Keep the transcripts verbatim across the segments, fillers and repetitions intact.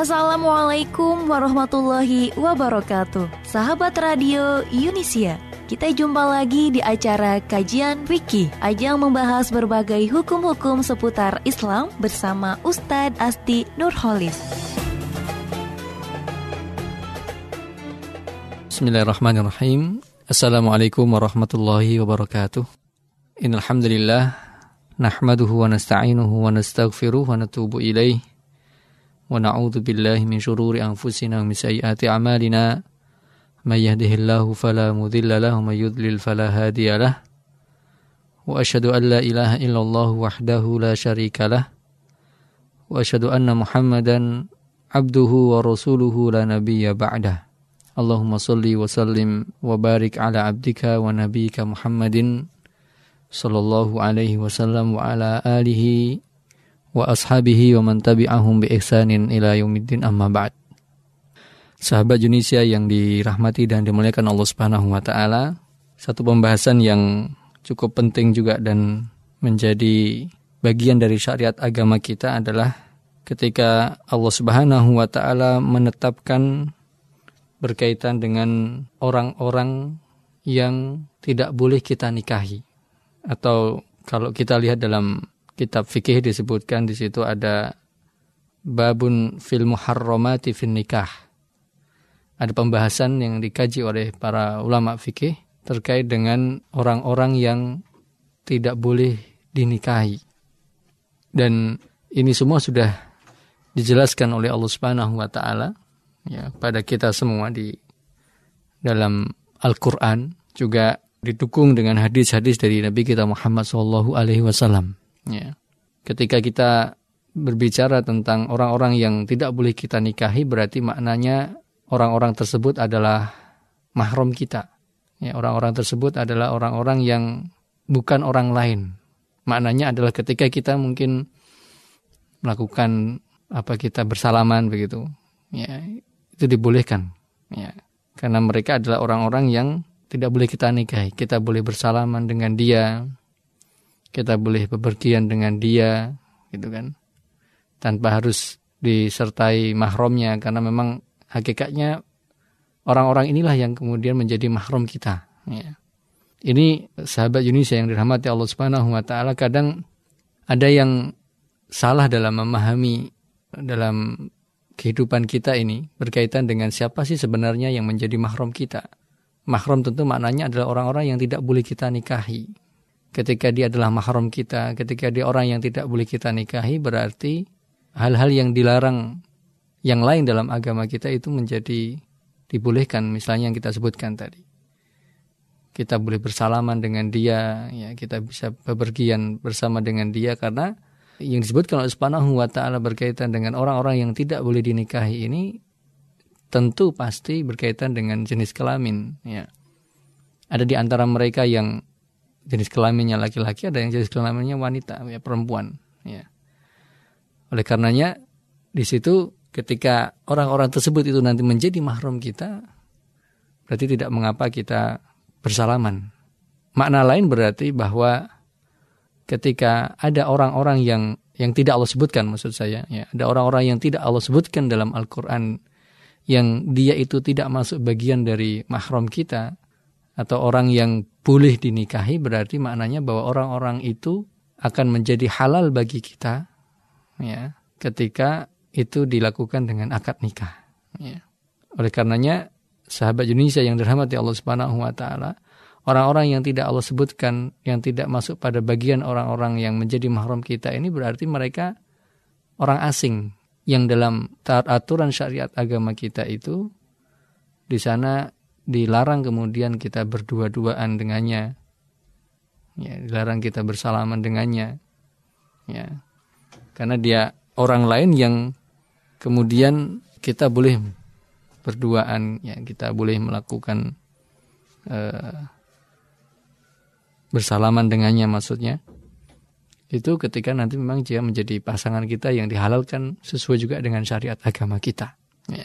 Assalamualaikum warahmatullahi wabarakatuh. Sahabat Radio Yunisia, kita jumpa lagi di acara Kajian Fikih, ajang membahas berbagai hukum-hukum seputar Islam bersama Ustadz Asti Nurholis. Bismillahirrahmanirrahim. Assalamualaikum warahmatullahi wabarakatuh. Innal hamdalillah nahmaduhu wa nasta'inuhu wa nastaghfiruh wa natubu ilaih. Wa na'udzu billahi min syururi anfusina wa min sayyiati a'malina. May yahdihillahu fala mudilla lahu wa may yudlil fala hadiya lahu. Wa asyhadu an la ilaha illallah wahdahu la syarika lah. Wa asyhadu anna Muhammadan abduhu wa rasuluhu la nabiyya ba'dah. Allahumma salli wa sallim wa barik ala abdika wa nabiyyika Muhammadin sallallahu alaihi wasallam wa ala alihi wa ashabihi wa man tabi'ahum bi ihsanin ila yaumiddin, amma ba'd. Sahabat Yunisia yang dirahmati dan dimuliakan Allah Subhanahu wa taala, satu pembahasan yang cukup penting juga dan menjadi bagian dari syariat agama kita adalah ketika Allah Subhanahu wa taala menetapkan berkaitan dengan orang-orang yang tidak boleh kita nikahi. Atau kalau kita lihat dalam kitab fikih disebutkan di situ ada babun fil muharramati fin nikah. Ada pembahasan yang dikaji oleh para ulama fikih terkait dengan orang-orang yang tidak boleh dinikahi. Dan ini semua sudah dijelaskan oleh Allah Subhanahu wa taala ya pada kita semua di dalam Al-Qur'an, juga didukung dengan hadis-hadis dari Nabi kita Muhammad sallallahu alaihi wasallam. Ya. Ketika kita berbicara tentang orang-orang yang tidak boleh kita nikahi, berarti maknanya orang-orang tersebut adalah mahram kita. Ya, orang-orang tersebut adalah orang-orang yang bukan orang lain. Maknanya adalah ketika kita mungkin melakukan apa kita bersalaman begitu, ya itu dibolehkan. Ya, karena mereka adalah orang-orang yang tidak boleh kita nikahi. Kita boleh bersalaman dengan dia. Kita boleh bepergian dengan dia, gitu kan, tanpa harus disertai mahramnya, karena memang hakikatnya orang-orang inilah yang kemudian menjadi mahram kita. Ya. Ini sahabat Yunisia yang dirahmati Allah Subhanahu wa taala, kadang ada yang salah dalam memahami dalam kehidupan kita ini berkaitan dengan siapa sih sebenarnya yang menjadi mahram kita. Mahram tentu maknanya adalah orang-orang yang tidak boleh kita nikahi. Ketika dia adalah mahram kita, ketika dia orang yang tidak boleh kita nikahi, berarti hal-hal yang dilarang yang lain dalam agama kita itu menjadi dibolehkan. Misalnya yang kita sebutkan tadi, kita boleh bersalaman dengan dia, ya, kita bisa bepergian bersama dengan dia, karena yang disebutkan oleh Subhanahu wa taala berkaitan dengan orang-orang yang tidak boleh dinikahi ini tentu pasti berkaitan dengan jenis kelamin. Ya. Ada di antara mereka yang jenis kelaminnya laki-laki, ada yang jenis kelaminnya wanita, ya, perempuan. Ya. Oleh karenanya di situ ketika orang-orang tersebut itu nanti menjadi mahram kita, berarti tidak mengapa kita bersalaman. Makna lain berarti bahwa ketika ada orang-orang yang yang tidak Allah sebutkan, maksud saya, ya, ada orang-orang yang tidak Allah sebutkan dalam Al-Quran, yang dia itu tidak masuk bagian dari mahram kita, atau orang yang boleh dinikahi, berarti maknanya bahwa orang-orang itu akan menjadi halal bagi kita, ya, ketika itu dilakukan dengan akad nikah. Ya. Oleh karenanya sahabat Yunisia yang dirahmati Allah Subhanahu wa taala, orang-orang yang tidak Allah sebutkan, yang tidak masuk pada bagian orang-orang yang menjadi mahram kita ini, berarti mereka orang asing yang dalam taat aturan syariat agama kita itu di sana dilarang kemudian kita berdua-duaan dengannya, ya, dilarang kita bersalaman dengannya, ya, karena dia orang lain yang kemudian kita boleh berduaan, ya, kita boleh melakukan uh, bersalaman dengannya, maksudnya itu ketika nanti memang dia menjadi pasangan kita yang dihalalkan sesuai juga dengan syariat agama kita. Ya.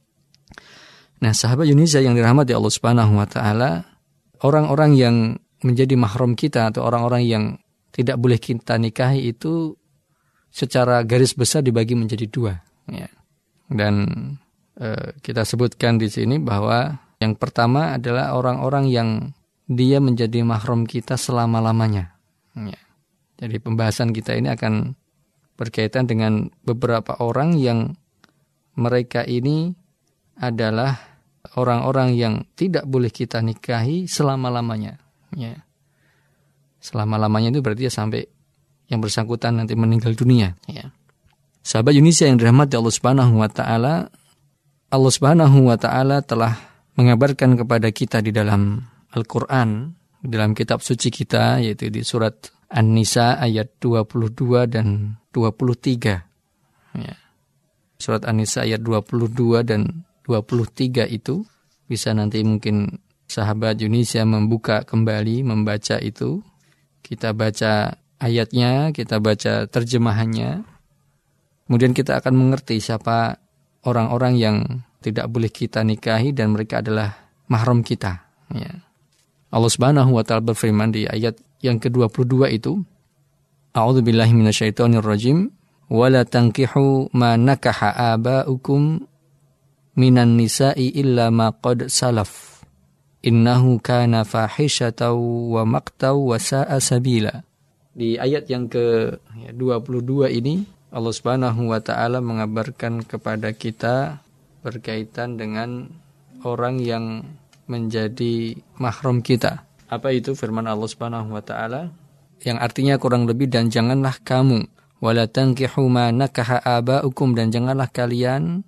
Nah, sahabat Yunisia yang dirahmati Allah Subhanahu wa taala, orang-orang yang menjadi mahram kita atau orang-orang yang tidak boleh kita nikahi itu secara garis besar dibagi menjadi dua. Ya. Dan e, kita sebutkan di sini bahwa yang pertama adalah orang-orang yang dia menjadi mahram kita selama-lamanya. Ya. Jadi pembahasan kita ini akan berkaitan dengan beberapa orang yang mereka ini adalah orang-orang yang tidak boleh kita nikahi selama-lamanya. Ya. Selama-lamanya itu berarti ya sampai yang bersangkutan nanti meninggal dunia. Ya. Sahabat Yunisia yang dirahmati Allah Subhanahu Wa Taala, Allah Subhanahu Wa Taala telah mengabarkan kepada kita di dalam Al-Quran, di dalam kitab suci kita, yaitu di surat An-Nisa ayat dua puluh dua dan dua puluh tiga. Ya. Surat An-Nisa ayat dua puluh dua dan dua puluh tiga itu bisa nanti mungkin sahabat Yunisia membuka kembali, membaca itu. Kita baca ayatnya, kita baca terjemahannya. Kemudian kita akan mengerti siapa orang-orang yang tidak boleh kita nikahi dan mereka adalah mahram kita. Ya. Allah Subhanahu Wa Taala berfirman di ayat yang ke dua puluh dua itu, A'udzubillahi minasyaitonirrajim, wala tankihu ma nakaha aba'ukum minan nisa'i illa ma qad salaf. Innahu kana fahishatan wa maqtaw wa sa'a sabila. Di ayat yang ke dua puluh dua ini Allah Subhanahu Wa Taala mengabarkan kepada kita berkaitan dengan orang yang menjadi mahram kita. Apa itu firman Allah Subhanahu Wa Taala? Yang artinya kurang lebih, dan janganlah kamu wala tankihu ma nakaha aba'ukum, dan janganlah kalian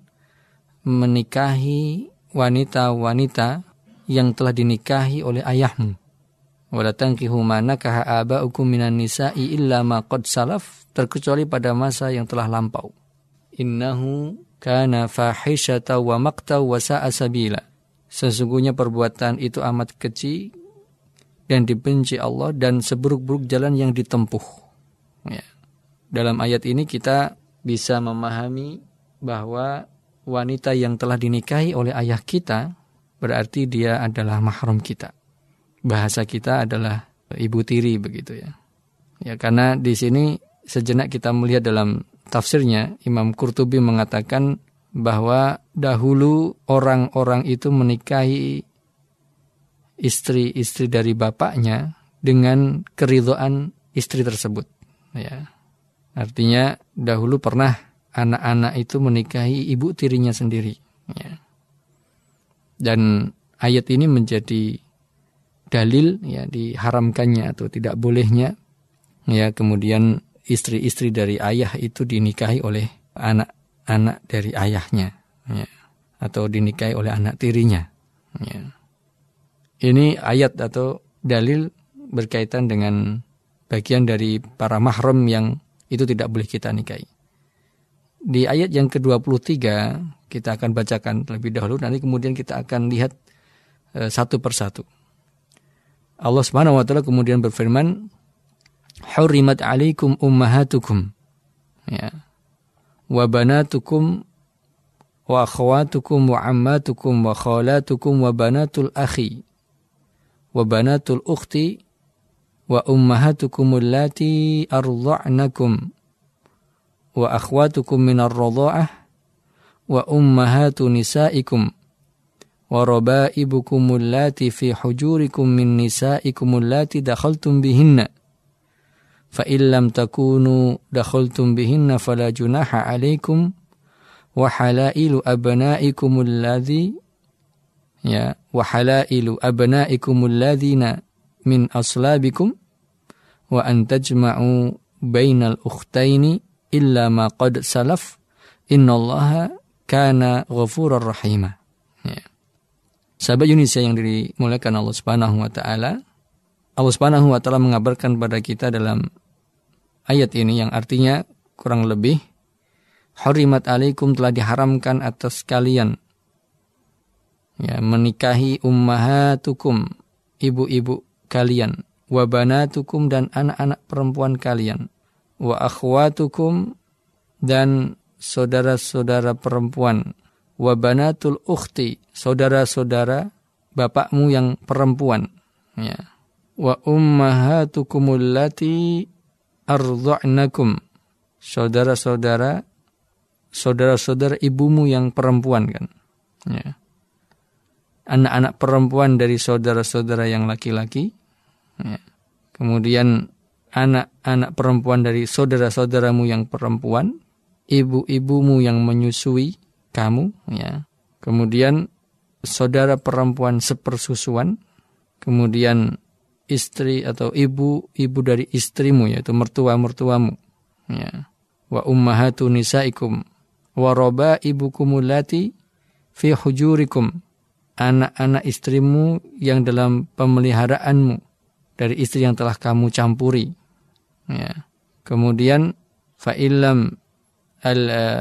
menikahi wanita-wanita yang telah dinikahi oleh ayahmu. Wala tankihu ma nakaha aba'ukum minan nisa'i illa ma qad salaf, terkecuali pada masa yang telah lampau. Innahu kana fahishatan wa maqtaw wa sa'a sabila. Sesungguhnya perbuatan itu amat keji dan dibenci Allah dan seburuk-buruk jalan yang ditempuh. Ya. Dalam ayat ini kita bisa memahami bahwa wanita yang telah dinikahi oleh ayah kita berarti dia adalah mahram kita. Bahasa kita adalah ibu tiri begitu ya. Ya, karena di sini sejenak kita melihat dalam tafsirnya, Imam Qurtubi mengatakan bahwa dahulu orang-orang itu menikahi istri-istri dari bapaknya dengan keridhaan istri tersebut. Ya. Artinya dahulu pernah anak-anak itu menikahi ibu tirinya sendiri. Ya. Dan ayat ini menjadi dalil ya diharamkannya atau tidak bolehnya ya kemudian istri-istri dari ayah itu dinikahi oleh anak-anak dari ayahnya ya, atau dinikahi oleh anak tirinya. Ya. Ini ayat atau dalil berkaitan dengan bagian dari para mahram yang itu tidak boleh kita nikahi. Di ayat yang ke dua puluh tiga kita akan bacakan terlebih dahulu, nanti kemudian kita akan lihat e, satu persatu. Allah Subhanahu wa taala kemudian berfirman, "Hurrimat 'alaikum ummahatukum." Ya. "Wa banatukum wa akhawatukum wa ammatukum wa khalatukum wa banatul akhi wa banatul ukhti wa ummahatukum allati ardha'nakum wa akhwatukum minar radha'ah wa ummahatu nisaikum wa raba'ibukum allati fi hujurikum min nisaikum allati dakhaltum bihinna fa illam takunu dakhaltum bihinna fala junaha 'alaikum wa halailu abna'ikum alladhi ya wa halailu abna'ikum alladhina min aslabikum wa an tajma'u bainal ukhtaini illa ma qad salaf innallaha kana ghafurar rahima. Ya. Sahabat Yunisia yang dimuliakan Allah Subhanahu wa taala, Allah Subhanahu wa taala mengabarkan pada kita dalam ayat ini yang artinya kurang lebih hurimat alaikum, telah diharamkan atas kalian ya menikahi ummahatukum, ibu-ibu kalian, wa banatukum, dan anak-anak perempuan kalian, wa akhwatukum, dan saudara-saudara perempuan, wa banatul ukhti, saudara-saudara bapakmu yang perempuan, ya, wa ummahatukum allati ardha'nakum, saudara-saudara saudara-saudara ibumu yang perempuan kan. Ya. Anak-anak perempuan dari saudara-saudara yang laki-laki. Ya. Kemudian anak-anak perempuan dari saudara-saudaramu yang perempuan, ibu-ibumu yang menyusui kamu, ya. Kemudian saudara perempuan sepersusuan, kemudian istri atau ibu ibu dari istrimu, yaitu mertua-mertuamu, ya. Wa ummahatu nisaikum wa rabaibukum allati fi hujurikum, anak-anak istrimu yang dalam pemeliharaanmu dari istri yang telah kamu campuri, ya. Kemudian fa illam al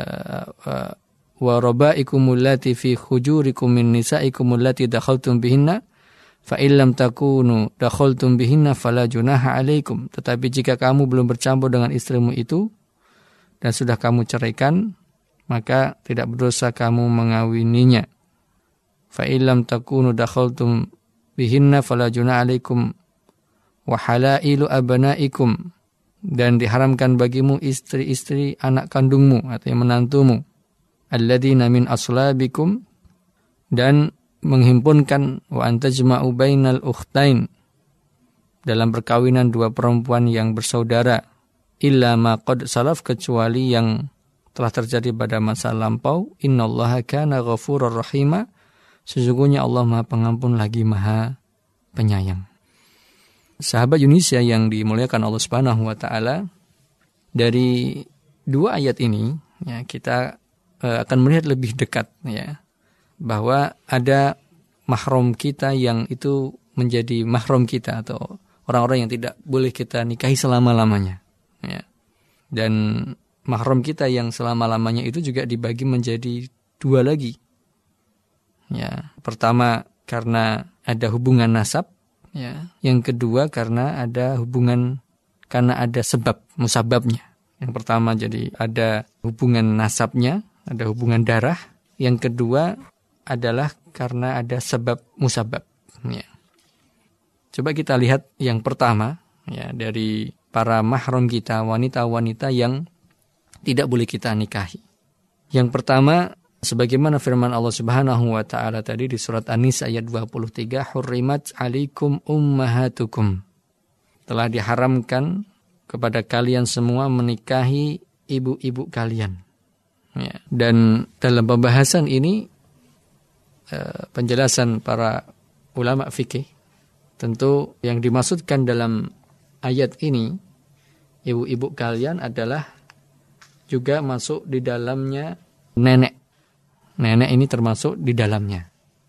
uh, wa rabaikum allati fi hujurikum min nisaikum allati dakhaltum bihinna fa illam takunu dakhaltum bihinna fala junaha alaikum. Tetapi jika kamu belum bercampur dengan istrimu itu dan sudah kamu ceraikan, maka tidak berdosa kamu mengawininya. Fa illam takunu dakhaltum bihinna fala junaha alaikum wa halailu abnaikum, dan diharamkan bagimu istri-istri anak kandungmu atau menantumu, alladzina min aslabikum, dan menghimpunkan wa antajma'u bainal ukhtain, dalam perkawinan dua perempuan yang bersaudara, illa ma qad salaf, kecuali yang telah terjadi pada masa lampau. Innallaha kana ghafurur rahima, sesungguhnya Allah Maha Pengampun lagi Maha Penyayang. Sahabat Yunisia yang dimuliakan Allah Subhanahu wa taala, dari dua ayat ini ya, kita uh, akan melihat lebih dekat ya, bahwa ada mahram kita yang itu menjadi mahram kita atau orang-orang yang tidak boleh kita nikahi selama-lamanya ya. Dan mahram kita yang selama-lamanya itu juga dibagi menjadi dua lagi. Ya, pertama karena ada hubungan nasab, ya. Yang kedua karena ada hubungan, karena ada sebab musababnya. Yang pertama jadi ada hubungan nasabnya, ada hubungan darah. Yang kedua adalah karena ada sebab musabab. Ya. Coba kita lihat yang pertama ya, dari para mahram kita, wanita-wanita yang tidak boleh kita nikahi. Yang pertama, sebagaimana firman Allah Subhanahu wa taala tadi di surat An-Nisa ayat dua puluh tiga, hurrimat alaikum ummahatukum, telah diharamkan kepada kalian semua menikahi ibu-ibu kalian. Ya. Dan dalam pembahasan ini penjelasan para ulama fikih, tentu yang dimaksudkan dalam ayat ini ibu-ibu kalian adalah juga masuk di dalamnya nenek. Nenek ini termasuk di dalamnya.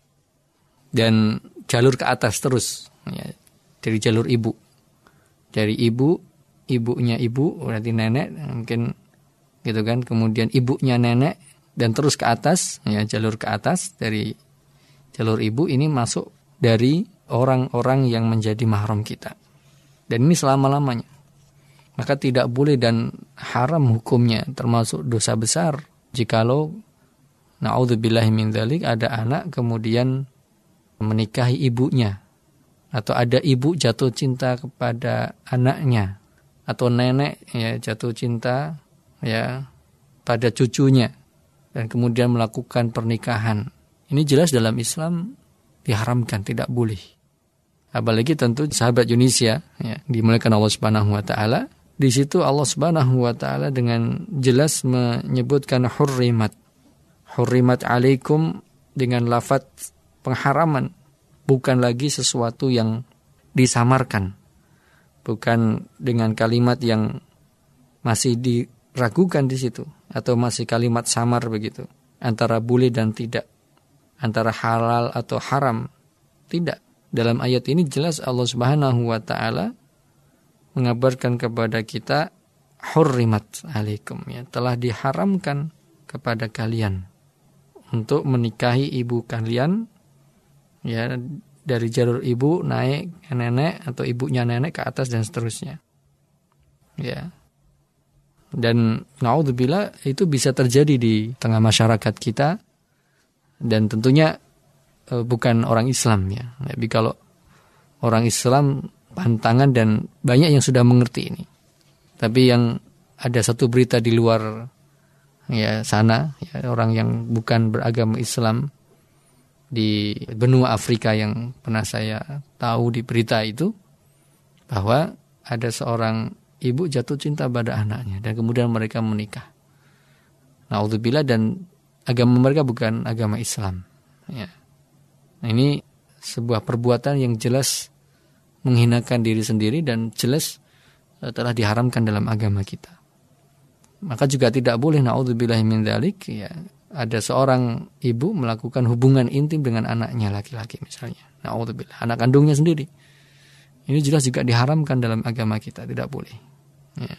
Dan jalur ke atas terus ya, dari jalur ibu. Dari ibu, ibunya ibu, berarti nenek mungkin gitu kan, kemudian ibunya nenek dan terus ke atas ya, jalur ke atas dari jalur ibu ini masuk dari orang-orang yang menjadi mahram kita. Dan ini selama-lamanya. Maka tidak boleh dan haram hukumnya, termasuk dosa besar jikalau na'udzubillahi min dzalik ada anak kemudian menikahi ibunya, atau ada ibu jatuh cinta kepada anaknya, atau nenek ya jatuh cinta ya pada cucunya dan kemudian melakukan pernikahan. Ini jelas dalam Islam diharamkan, tidak boleh. Apalagi tentu sahabat Yunisia ya, dimuliakan Allah Subhanahu wa taala. Di situ Allah Subhanahu wa taala dengan jelas menyebutkan hurrimat. Hurrimat alaikum dengan lafaz pengharaman, bukan lagi sesuatu yang disamarkan. Bukan dengan kalimat yang masih diragukan di situ atau masih kalimat samar begitu, antara boleh dan tidak, antara halal atau haram. Tidak. Dalam ayat ini jelas Allah Subhanahu wa taala mengabarkan kepada kita hurrimat alaikum ya, telah diharamkan kepada kalian untuk menikahi ibu kalian ya, dari jalur ibu naik ke nenek atau ibunya nenek ke atas dan seterusnya. Ya. Dan naudzubillah itu bisa terjadi di tengah masyarakat kita, dan tentunya e, bukan orang Islam ya. Tapi kalau orang Islam pantangan dan banyak yang sudah mengerti ini. Tapi yang ada satu berita di luar ya sana, ya, orang yang bukan beragama Islam di benua Afrika yang pernah saya tahu di berita itu, bahwa ada seorang ibu jatuh cinta pada anaknya dan kemudian mereka menikah. Na'udzubillah, dan agama mereka bukan agama Islam. Ya. Nah, ini sebuah perbuatan yang jelas menghinakan diri sendiri dan jelas telah diharamkan dalam agama kita. Maka juga tidak boleh, na'udzubillah min dzalik, ya, ada seorang ibu melakukan hubungan intim dengan anaknya laki-laki misalnya. Na'udzubillah, anak kandungnya sendiri. Ini jelas juga diharamkan dalam agama kita, tidak boleh. Ya.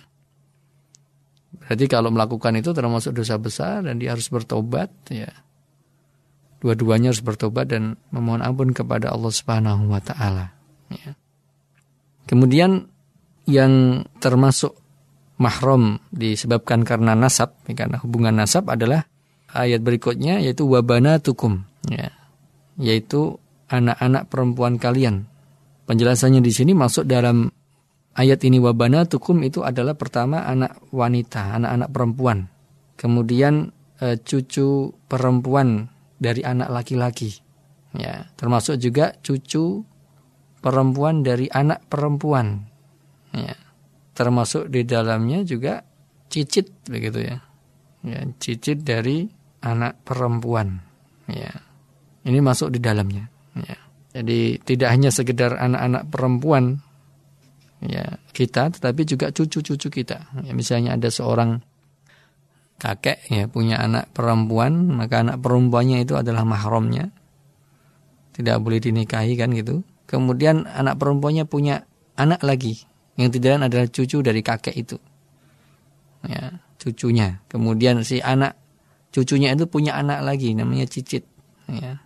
Berarti kalau melakukan itu termasuk dosa besar dan dia harus bertobat, ya. Dua-duanya harus bertobat dan memohon ampun kepada Allah Subhanahu wa taala, ya. Kemudian yang termasuk mahram disebabkan karena nasab, karena hubungan nasab adalah ayat berikutnya, yaitu wabanatukum, ya, yaitu anak-anak perempuan kalian. Penjelasannya di sini masuk dalam ayat ini, wabanatukum itu adalah pertama anak wanita, anak-anak perempuan. Kemudian e, cucu perempuan dari anak laki-laki, ya, termasuk juga cucu perempuan dari anak perempuan, ya, termasuk di dalamnya juga cicit, begitu ya, ya, cicit dari anak perempuan, ya, ini masuk di dalamnya, ya. Jadi tidak hanya sekedar anak-anak perempuan, ya, kita, tetapi juga cucu-cucu kita. Ya, misalnya ada seorang kakek, ya, punya anak perempuan, maka anak perempuannya itu adalah mahramnya, tidak boleh dinikahi, kan gitu. Kemudian anak perempuannya punya anak lagi, yang tidak lain adalah cucu dari kakek itu, ya, cucunya. Kemudian si anak cucunya itu punya anak lagi, namanya cicit, ya,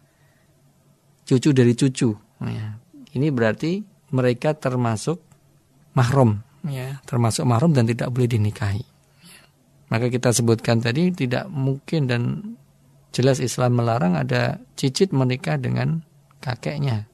cucu dari cucu, ya. Ini berarti mereka termasuk mahram, ya, termasuk mahram dan tidak boleh dinikahi, ya. Maka kita sebutkan tadi tidak mungkin dan jelas Islam melarang ada cicit menikah dengan kakeknya.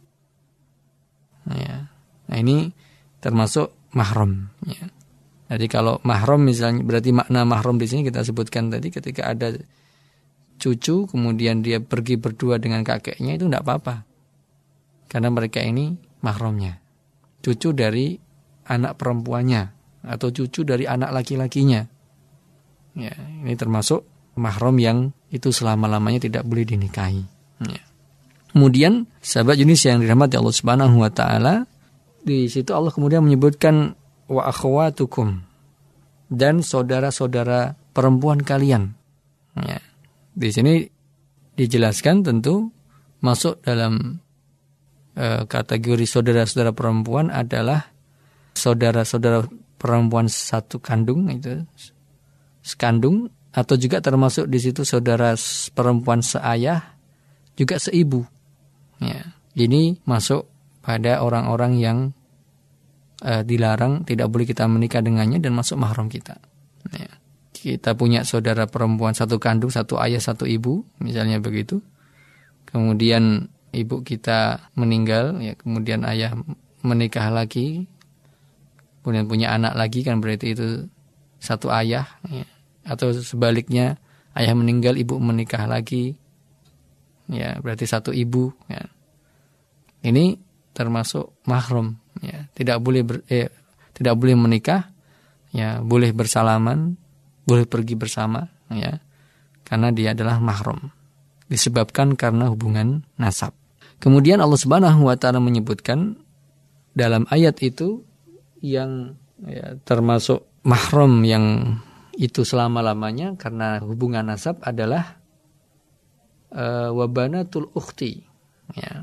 Ya. Nah, ini termasuk mahram, ya. Jadi kalau mahram misalnya, berarti makna mahram di sini kita sebutkan tadi, ketika ada cucu kemudian dia pergi berdua dengan kakeknya, itu tidak apa-apa, karena mereka ini mahramnya, cucu dari anak perempuannya atau cucu dari anak laki-lakinya, ya, ini termasuk mahram yang itu selama-lamanya tidak boleh dinikahi, ya. Kemudian sahabat Yunus yang dirahmati Allah Subhanahu wa taala, di situ Allah kemudian menyebutkan wa akhwatukum, dan saudara-saudara perempuan kalian, ya. Di sini dijelaskan tentu masuk dalam e, kategori saudara-saudara perempuan adalah saudara-saudara perempuan satu kandung, itu sekandung, atau juga termasuk di situ saudara perempuan seayah juga seibu. Ya, ini masuk pada orang-orang yang uh, dilarang, tidak boleh kita menikah dengannya dan masuk mahram kita. Ya. Kita punya saudara perempuan satu kandung, satu ayah, satu ibu, misalnya begitu. Kemudian ibu kita meninggal, ya, kemudian ayah menikah lagi, kemudian punya anak lagi, kan berarti itu satu ayah, ya. Atau sebaliknya, ayah meninggal, ibu menikah lagi, ya, berarti satu ibu, ya. Ini termasuk mahram, ya. Tidak boleh ber, eh, tidak boleh menikah, ya, boleh bersalaman, boleh pergi bersama, ya, karena dia adalah mahram, disebabkan karena hubungan nasab. Kemudian Allah Subhanahu wa taala menyebutkan dalam ayat itu yang, ya, termasuk mahram yang itu selama-lamanya karena hubungan nasab adalah uh, wabanatul ukhti, ya,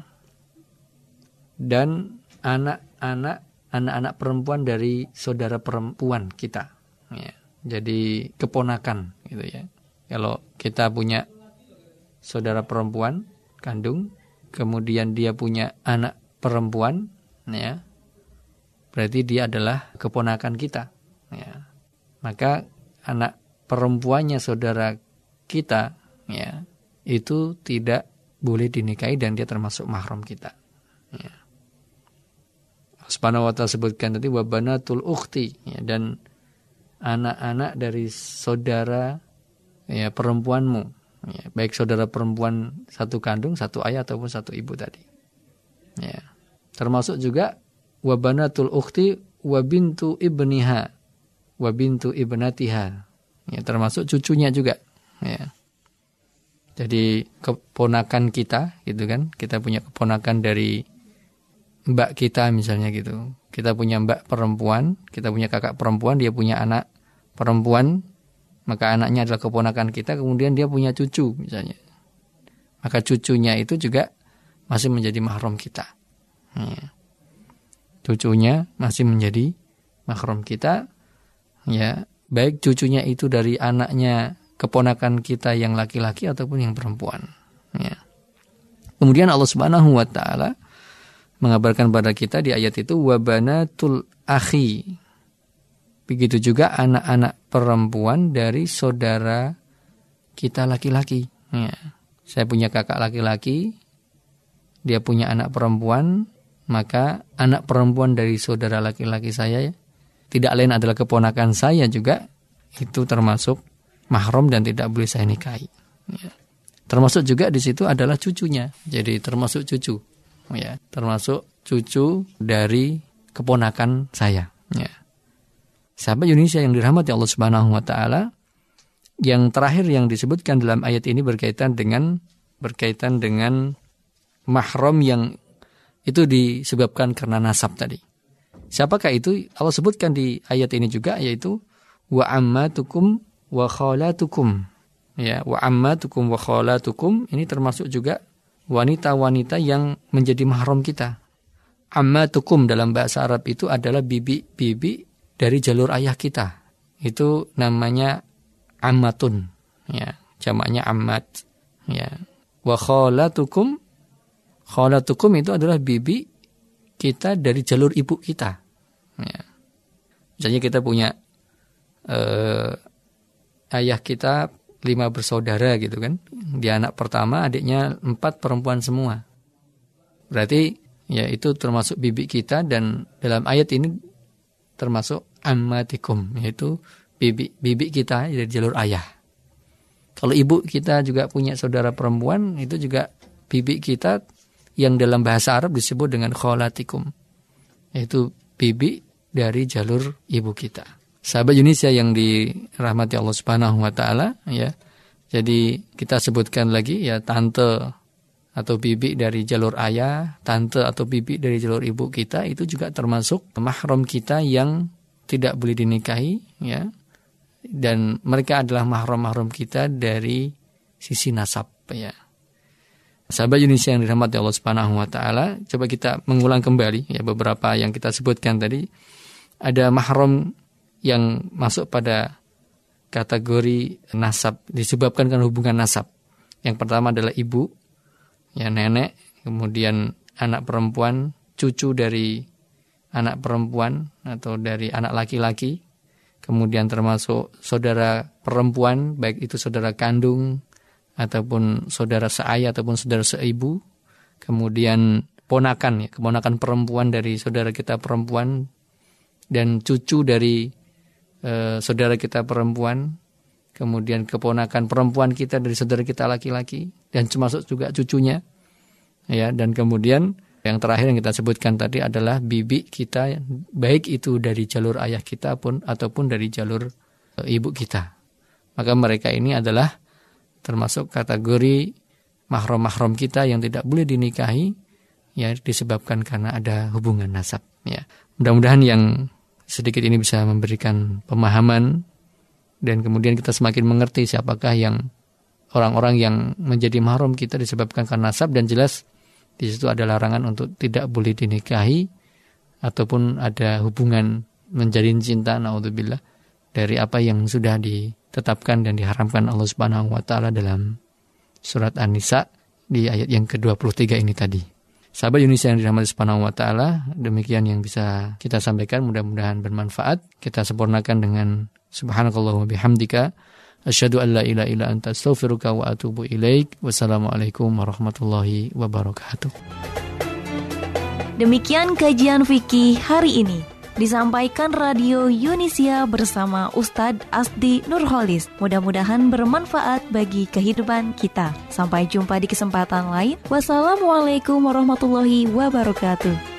dan anak-anak anak-anak perempuan dari saudara perempuan kita, ya. Jadi keponakan, gitu ya. Kalau kita punya saudara perempuan kandung, kemudian dia punya anak perempuan, ya, berarti dia adalah keponakan kita, ya. Maka anak perempuannya saudara kita, ya, itu tidak boleh dinikahi dan dia termasuk mahram kita, ya. Subhanahu wa ta'ala sebutkan tadi wabanatul ukhti, ya, dan anak-anak dari saudara ya perempuanmu, ya, baik saudara perempuan satu kandung, satu ayah ataupun satu ibu tadi. Ya. Termasuk juga wa banatul ukhti wa bintu ibniha wa bintu ibnatiha. Ya, termasuk cucunya juga. Ya. Jadi keponakan kita gitu kan, kita punya keponakan dari mbak kita misalnya gitu. Kita punya mbak perempuan, kita punya kakak perempuan, dia punya anak perempuan, maka anaknya adalah keponakan kita, kemudian dia punya cucu misalnya. Maka cucunya itu juga masih menjadi mahram kita. Ya. Cucunya masih menjadi mahram kita. Ya, baik cucunya itu dari anaknya keponakan kita yang laki-laki ataupun yang perempuan. Ya. Kemudian Allah Subhanahu wa taala mengabarkan pada kita di ayat itu wa banatul akhi. Begitu juga anak-anak perempuan dari saudara kita laki-laki. Ya. Saya punya kakak laki-laki, dia punya anak perempuan, maka anak perempuan dari saudara laki-laki saya tidak lain adalah keponakan saya juga, itu termasuk mahram dan tidak boleh saya nikahi. Ya. Termasuk juga di situ adalah cucunya. Jadi termasuk cucu. Ya, termasuk cucu dari keponakan saya. Ya. Sahabat Indonesia yang dirahmati Allah Subhanahu wa taala, yang terakhir yang disebutkan dalam ayat ini berkaitan dengan berkaitan dengan mahram yang itu disebabkan karena nasab tadi. Siapakah itu? Allah sebutkan di ayat ini juga, yaitu wa ammatukum wa khalatukum. Ya, wa ammatukum wa khalatukum ini termasuk juga wanita-wanita yang menjadi mahram kita. Ammatukum dalam bahasa Arab itu adalah bibi-bibi dari jalur ayah kita. Itu namanya ammatun. Ya, jamaknya ammat. Ya. Wa khalatukum, khalatukum itu adalah bibi kita dari jalur ibu kita. Ya. Misalnya kita punya eh, ayah kita lima bersaudara gitu kan. Dia anak pertama, adiknya empat perempuan semua. Berarti ya itu termasuk bibi kita, dan dalam ayat ini termasuk ammatikum, yaitu bibi bibi kita dari jalur ayah. Kalau ibu kita juga punya saudara perempuan, itu juga bibi kita yang dalam bahasa Arab disebut dengan kholatikum, yaitu bibi dari jalur ibu kita. Sahabat Indonesia yang dirahmati Allah Subhanahu wa taala, ya. Jadi kita sebutkan lagi ya, tante atau bibi dari jalur ayah, tante atau bibi dari jalur ibu kita, itu juga termasuk mahram kita yang tidak boleh dinikahi, ya. Dan mereka adalah mahram-mahram kita dari sisi nasab, ya. Sahabat Indonesia yang dirahmati Allah Subhanahu wa taala, coba kita mengulang kembali ya beberapa yang kita sebutkan tadi. Ada mahram yang masuk pada kategori nasab, disebabkan karena hubungan nasab. Yang pertama adalah ibu, ya, nenek, kemudian anak perempuan, cucu dari anak perempuan atau dari anak laki-laki, kemudian termasuk saudara perempuan, baik itu saudara kandung ataupun saudara seayah ataupun saudara seibu, kemudian ponakan, ya, keponakan perempuan dari saudara kita perempuan, dan cucu dari e, saudara kita perempuan, kemudian keponakan perempuan kita dari saudara kita laki-laki, dan termasuk juga cucunya, ya. Dan kemudian yang terakhir yang kita sebutkan tadi adalah bibi kita, baik itu dari jalur ayah kita pun ataupun dari jalur e, ibu kita. Maka mereka ini adalah termasuk kategori mahram-mahram kita yang tidak boleh dinikahi, ya, disebabkan karena ada hubungan nasab, ya. Mudah-mudahan yang sedikit ini bisa memberikan pemahaman, dan kemudian kita semakin mengerti siapakah yang orang-orang yang menjadi mahram kita disebabkan karena nasab, dan jelas di situ ada larangan untuk tidak boleh dinikahi ataupun ada hubungan menjalin cinta, naudzubillah, dari apa yang sudah ditetapkan dan diharamkan Allah Subhanahu wa taala dalam surat An-Nisa di ayat yang ke dua puluh tiga ini tadi. Sahabat Indonesia yang dirahmati Subhanahu wa taala, demikian yang bisa kita sampaikan, mudah-mudahan bermanfaat. Kita sempurnakan dengan subhanakallah wa bihamdika, asyhadu an la ilaha illa anta, astaghfiruka wa atubu ilaik. Wassalamualaikum warahmatullahi wabarakatuh. Demikian kajian fikih hari ini. disampaikan Radio Yunisia bersama Ustadz Asdi Nurholis. Mudah-mudahan bermanfaat bagi kehidupan kita. Sampai jumpa di kesempatan lain. Wassalamualaikum warahmatullahi wabarakatuh.